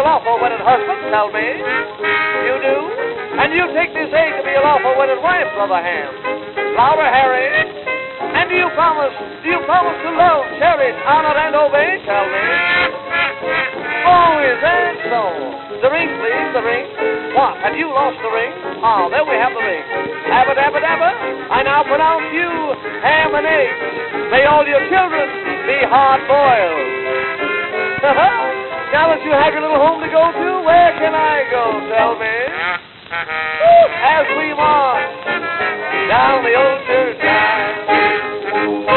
your lawful wedded husband, tell me? You do? And you take this egg to be your lawful wedded wife, Brother Ham? Louder, Harry. And do you promise to love, cherish, honor, and obey, tell me? Oh, is that so? The ring, please, the ring. What, have you lost the ring? Oh, there we have the ring. Abba, dabba, dabba, I now pronounce you ham and eggs. May all your children be hard-boiled. Now that you have your little home to go to, where can I go, tell me? As we march down the old church aisle.